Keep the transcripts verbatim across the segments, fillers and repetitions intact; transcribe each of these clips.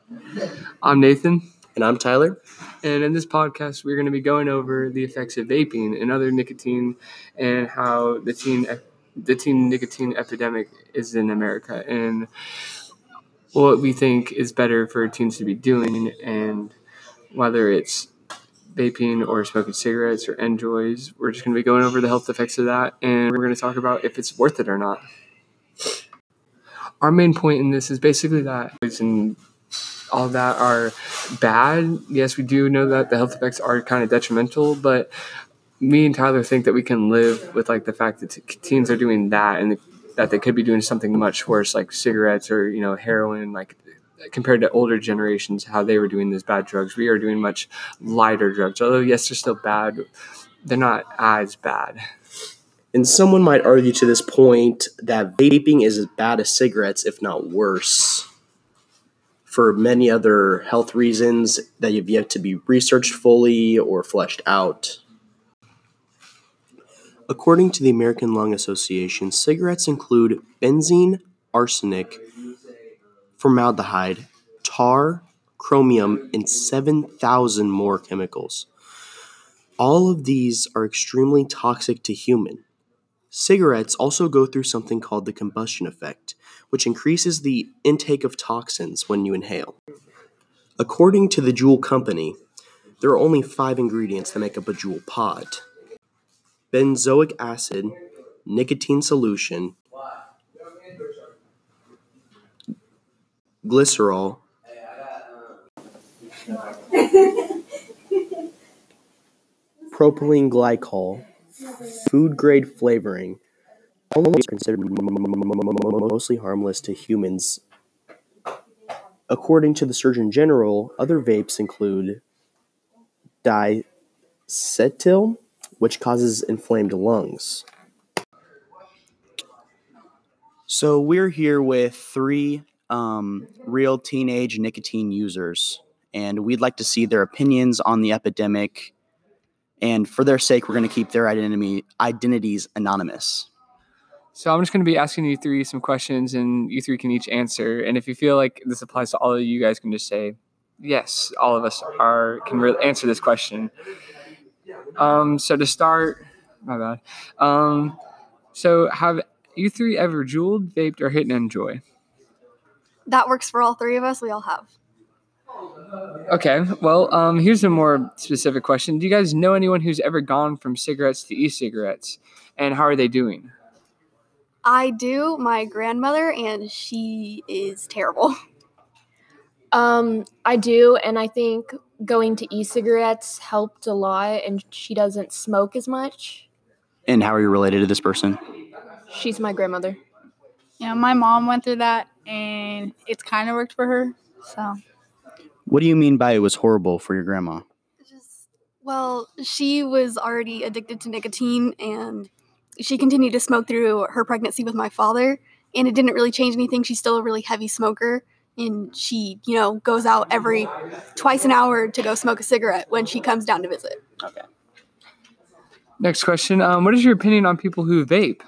I'm Nathan. And I'm Tyler. And in this podcast, we're going to be going over the effects of vaping and other nicotine and how the teen the teen nicotine epidemic is in America and what we think is better for teens to be doing, and whether it's vaping or smoking cigarettes or enjoys. We're just going to be going over the health effects of that, and we're going to talk about if it's worth it or not. Our main point in this is basically that and all that are bad. Yes, we do know that the health effects are kind of detrimental, but me and Tyler think that we can live with like the fact that t- teens are doing that, and the, that they could be doing something much worse, like cigarettes or, you know, heroin, like compared to older generations, how they were doing these bad drugs. We are doing much lighter drugs. Although, yes, they're still bad, they're not as bad. And someone might argue to this point that vaping is as bad as cigarettes, if not worse, for many other health reasons that have yet to be researched fully or fleshed out. According to the American Lung Association, cigarettes include benzene, arsenic, formaldehyde, tar, chromium, and seven thousand more chemicals. All of these are extremely toxic to humans. Cigarettes also go through something called the combustion effect, which increases the intake of toxins when you inhale. According to the Juul company, there are only five ingredients that make up a Juul pod: benzoic acid, nicotine solution, glycerol, propylene glycol, food-grade flavoring. All of these are considered mostly harmless to humans. According to the Surgeon General, other vapes include diacetyl, which causes inflamed lungs. So we're here with three um, real teenage nicotine users, and we'd like to see their opinions on the epidemic. And for their sake, we're going to keep their identity identities anonymous. So I'm just going to be asking you three some questions, and you three can each answer. And if you feel like this applies to all of you, you guys can just say, yes, all of us are can re- answer this question. Um, so to start, my bad. Um, so have you three ever Juuled, vaped, or hit and enjoy? That works for all three of us. We all have. Okay, well, um, here's a more specific question. Do you guys know anyone who's ever gone from cigarettes to e-cigarettes, and how are they doing? I do. My grandmother, and she is terrible. Um, I do, and I think going to e-cigarettes helped a lot, and she doesn't smoke as much. And how are you related to this person? She's my grandmother. Yeah, my mom went through that, and it's kind of worked for her, so. What do you mean by it was horrible for your grandma? Just, well, she was already addicted to nicotine, and she continued to smoke through her pregnancy with my father, and it didn't really change anything. She's still a really heavy smoker, and she, you know, goes out every twice an hour to go smoke a cigarette when she comes down to visit. Okay. Next question. Um, what is your opinion on people who vape?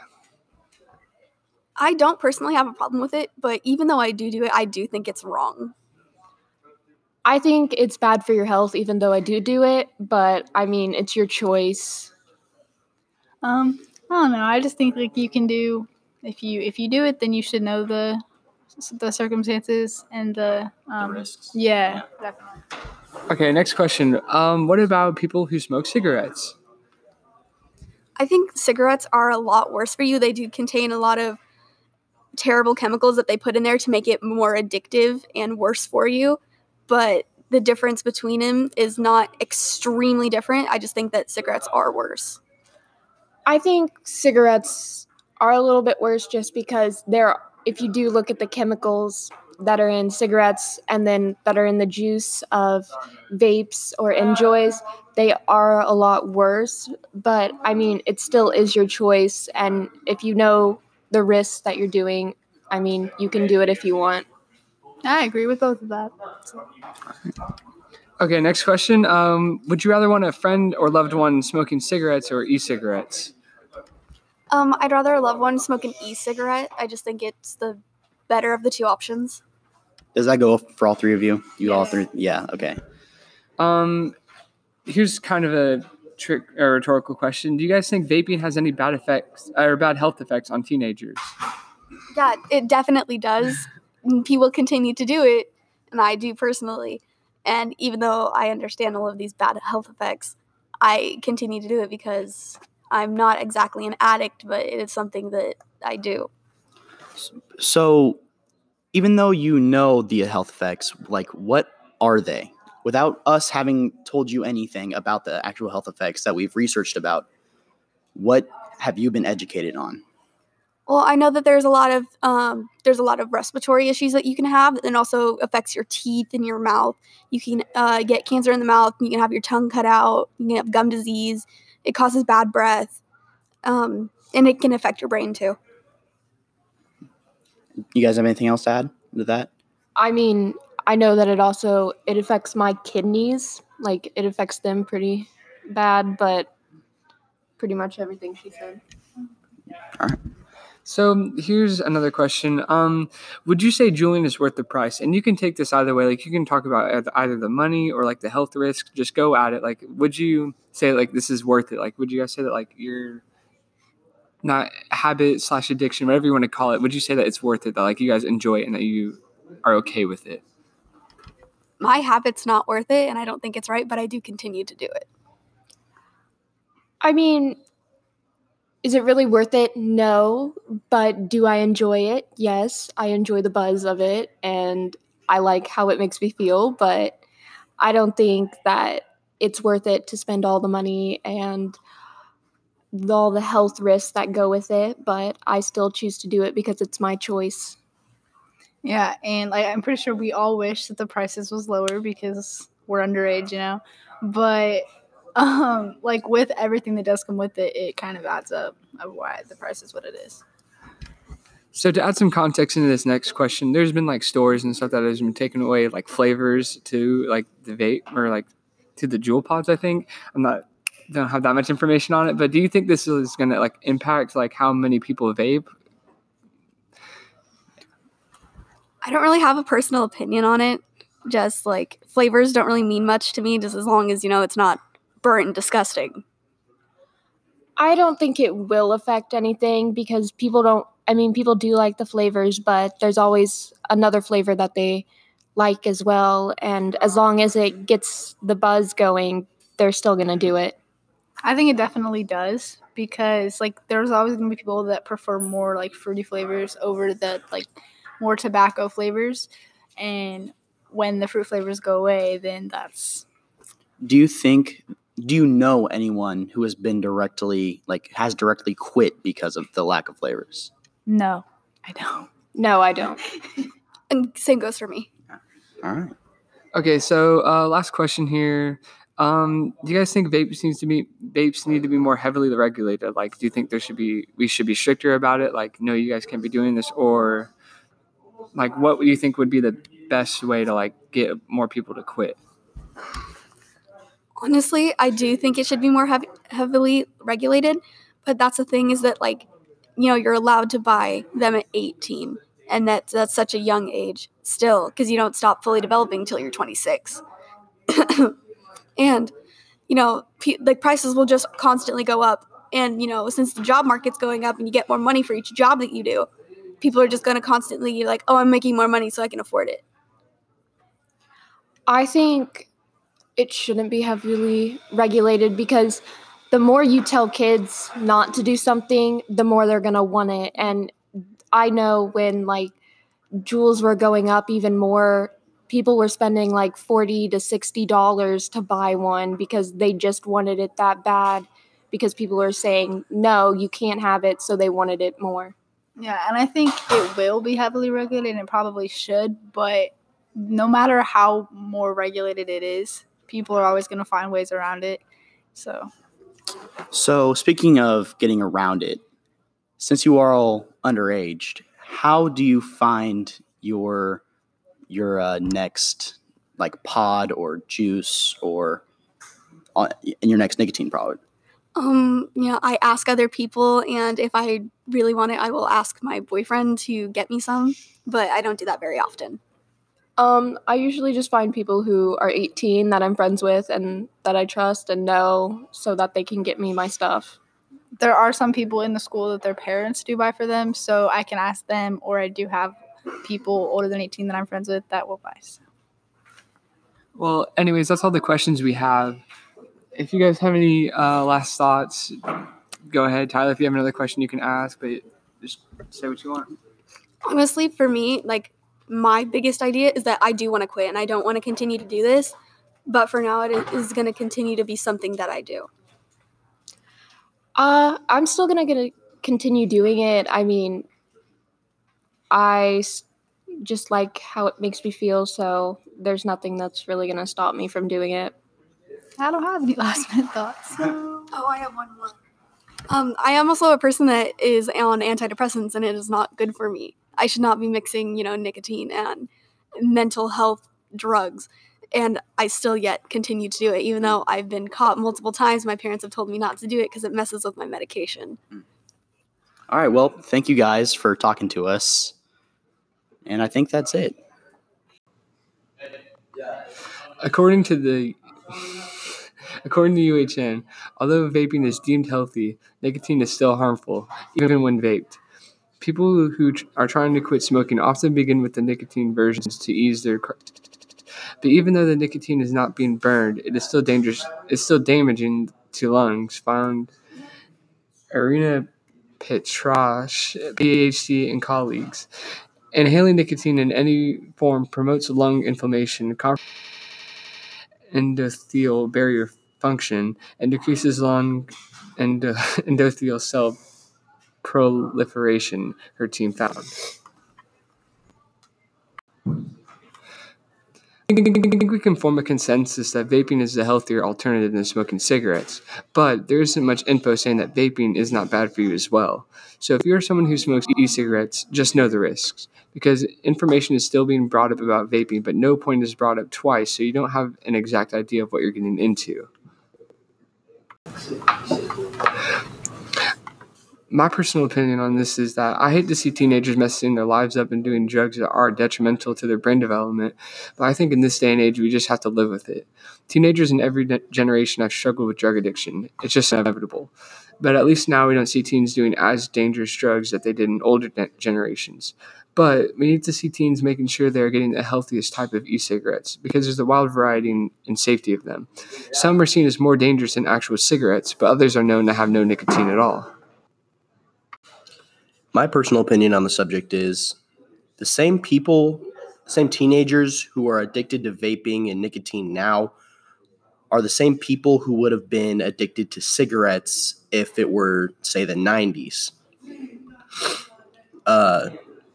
I don't personally have a problem with it, but even though I do do it, I do think it's wrong. I think it's bad for your health, even though I do do it, but I mean, it's your choice. Um, I don't know. I just think like you can do if you if you do it, then you should know the the circumstances and the um The risks. Yeah, definitely. Okay, next question. Um, what about people who smoke cigarettes? I think cigarettes are a lot worse for you. They do contain a lot of terrible chemicals that they put in there to make it more addictive and worse for you. But the difference between them is not extremely different. I just think that cigarettes are worse. I think cigarettes are a little bit worse just because there, if you do look at the chemicals that are in cigarettes and then that are in the juice of vapes or enjoys, they are a lot worse. But I mean, it still is your choice. And if you know the risks that you're doing, I mean, you can do it if you want. I agree with both of that. Okay, next question. Um, would you rather want a friend or loved one smoking cigarettes or e-cigarettes? Um, I'd rather a loved one smoke an e-cigarette. I just think it's the better of the two options. Does that go for all three of you? You all Yes. three? Yeah. Okay. Um, here's kind of a trick or rhetorical question. Do you guys think vaping has any bad effects or bad health effects on teenagers? Yeah, it definitely does. And people continue to do it, and I do personally. And even though I understand all of these bad health effects, I continue to do it because I'm not exactly an addict, but it is something that I do. So, even though you know the health effects, like what are they? Without us having told you anything about the actual health effects that we've researched about, what have you been educated on? Well, I know that there's a lot of um, there's a lot of respiratory issues that you can have, and also affects your teeth and your mouth. You can uh, get cancer in the mouth. You can have your tongue cut out. You can have gum disease. It causes bad breath, um, and it can affect your brain too. You guys have anything else to add to that? I mean, I know that it also it affects my kidneys. Like it affects them pretty bad, but pretty much everything she said. So here's another question. Um, would you say Julian is worth the price? And you can take this either way. Like you can talk about eith- either the money or like the health risk. Just go at it. Like, would you say like this is worth it? Like, would you guys say that like you're not habit slash addiction, whatever you want to call it? Would you say that it's worth it? That like you guys enjoy it and that you are okay with it? My habit's not worth it, and I don't think it's right, but I do continue to do it. I mean, is it really worth it? No. But do I enjoy it? Yes. I enjoy the buzz of it and I like how it makes me feel, but I don't think that it's worth it to spend all the money and all the health risks that go with it, but I still choose to do it because it's my choice. Yeah, and like I'm pretty sure we all wish that the prices was lower because we're underage, you know. But um, like with everything that does come with it, it kind of adds up of why the price is what it is. So to add some context into this next question, there's been like stores and stuff that has been taken away like flavors to like the vape or like to the Juul pods. I think I'm not don't have that much information on it, but do you think this is going to like impact like how many people vape? I don't really have a personal opinion on it. Just like flavors don't really mean much to me, just as long as you know it's not burnt and disgusting. I don't think it will affect anything because people don't, I mean, people do like the flavors, but there's always another flavor that they like as well. And as long as it gets the buzz going, they're still going to do it. I think it definitely does because like there's always gonna be people that prefer more like fruity flavors over the like more tobacco flavors, and when the fruit flavors go away, then that's. Do you think? Do you know anyone who has been directly like has directly quit because of the lack of flavors? No, I don't. No, I don't. And same goes for me. All right. Okay, so uh, last question here. Um, do you guys think vapes needs to be vapes need to be more heavily regulated? Like, do you think there should be we should be stricter about it? Like, no, you guys can't be doing this, or like, what do you think would be the best way to like get more people to quit? Honestly, I do think it should be more heavy, heavily regulated, but that's the thing is that like, you know, you're allowed to buy them at eighteen, and that's that's such a young age still because you don't stop fully developing until you're twenty-six. And, you know, p- the prices will just constantly go up. And, you know, since the job market's going up and you get more money for each job that you do, people are just going to constantly like, oh, I'm making more money so I can afford it. I think it shouldn't be heavily regulated because the more you tell kids not to do something, the more they're going to want it. And I know when like Juuls were going up even more, people were spending like forty to sixty dollars to buy one because they just wanted it that bad because people were saying, no, you can't have it. So they wanted it more. Yeah, and I think it will be heavily regulated and it probably should, but no matter how more regulated it is, people are always going to find ways around it. So, So speaking of getting around it, since you are all underaged, how do you find your your uh, next like pod or juice or uh, in your next nicotine product? Um, you know, I ask other people, and if I really want it, I will ask my boyfriend to get me some, but I don't do that very often. Um, I usually just find people who are eighteen that I'm friends with and that I trust and know so that they can get me my stuff. There are some people in the school that their parents do buy for them, so I can ask them, or I do have people older than eighteen that I'm friends with that will buy. So. Well, anyways, that's all the questions we have. If you guys have any uh, last thoughts, go ahead. Tyler, if you have another question, you can ask, but just say what you want. Honestly, for me, like, my biggest idea is that I do want to quit and I don't want to continue to do this. But for now, it is going to continue to be something that I do. Uh, I'm still gonna gonna continue doing it. I mean, I s- just like how it makes me feel, so there's nothing that's really gonna stop me from doing it. I don't have any last minute thoughts. So. Oh, I have one more. Um, I am also a person that is on antidepressants, and it is not good for me. I should not be mixing, you know, nicotine and mental health drugs. And I still yet continue to do it, even though I've been caught multiple times. My parents have told me not to do it because it messes with my medication. All right. Well, thank you guys for talking to us. And I think that's it. According to the according to U H N, although vaping is deemed healthy, nicotine is still harmful, even when vaped. People who tr- are trying to quit smoking often begin with the nicotine versions to ease their. Car- but even though the nicotine is not being burned, it is still dangerous. It's still damaging to lungs. Found Irina Petrash, PhD, and colleagues. Inhaling nicotine in any form promotes lung inflammation, endothelial barrier function, and decreases lung endo- endothelial cell proliferation, her team found. I think we can form a consensus that vaping is a healthier alternative than smoking cigarettes, but there isn't much info saying that vaping is not bad for you as well. So if you're someone who smokes e-cigarettes, just know the risks, because information is still being brought up about vaping, but no point is brought up twice, so you don't have an exact idea of what you're getting into. My personal opinion on this is that I hate to see teenagers messing their lives up and doing drugs that are detrimental to their brain development, but I think in this day and age, we just have to live with it. Teenagers in every de- generation have struggled with drug addiction. It's just inevitable. But at least now we don't see teens doing as dangerous drugs that they did in older de- generations. But we need to see teens making sure they're getting the healthiest type of e-cigarettes because there's a wide variety and, and safety of them. Some are seen as more dangerous than actual cigarettes, but others are known to have no nicotine at all. My personal opinion on the subject is the same people, the same teenagers who are addicted to vaping and nicotine now are the same people who would have been addicted to cigarettes if it were, say, the nineties. Uh,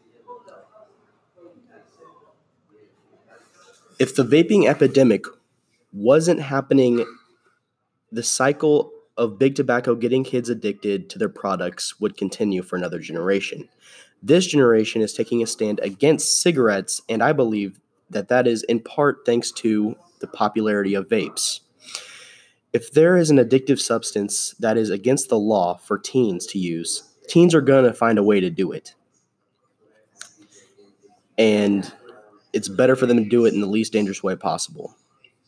if the vaping epidemic wasn't happening, the cycle of big tobacco getting kids addicted to their products would continue for another generation. This generation is taking a stand against cigarettes, and I believe that that is in part thanks to the popularity of vapes. If there is an addictive substance that is against the law for teens to use, teens are going to find a way to do it. And it's better for them to do it in the least dangerous way possible.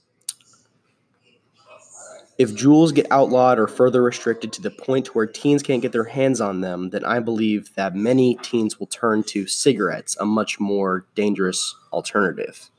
If Juuls get outlawed or further restricted to the point where teens can't get their hands on them, then I believe that many teens will turn to cigarettes, a much more dangerous alternative.